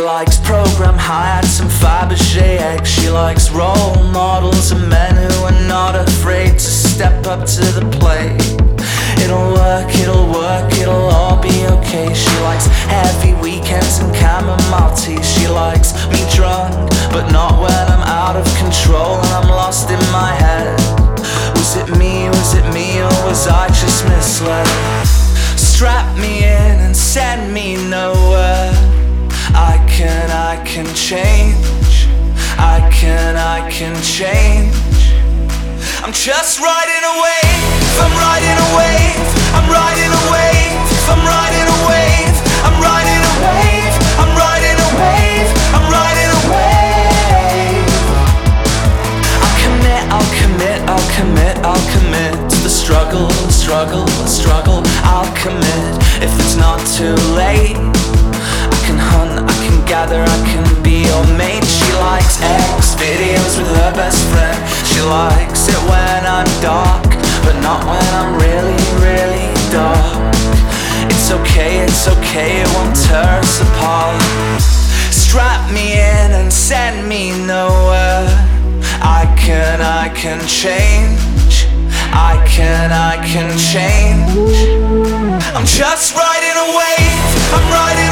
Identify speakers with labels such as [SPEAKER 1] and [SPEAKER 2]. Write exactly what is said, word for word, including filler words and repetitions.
[SPEAKER 1] likes program hired, some Fabergé eggs. She likes role models and men who are not afraid to step up to the plate. It'll work, it'll work, it'll all be okay. She likes heavy weekends and chamomile tea. She likes me drunk, but not when I'm out of control and I'm lost in my head. Was it me, was it me, or was I just misled? Strap me in and send me nowhere. I can, I can change. I can, I can change. I'm just riding a wave. I'm riding a wave. I'm riding a wave. I'm riding a wave. I'm riding a wave. I'm riding a wave. I'm riding a wave. I'll commit, I'll commit, I'll commit, I'll commit to the struggle, struggle, struggle. I'll commit if it's not too late. I can hunt, I can gather, I can be your mate. She likes X videos with her best friend. She likes it when I'm dark, but not when I'm really, really dark. It's okay, it's okay, it won't tear us apart. Strap me in and send me nowhere. I can, I can change. I can, I can change. I'm just riding a wave. I'm riding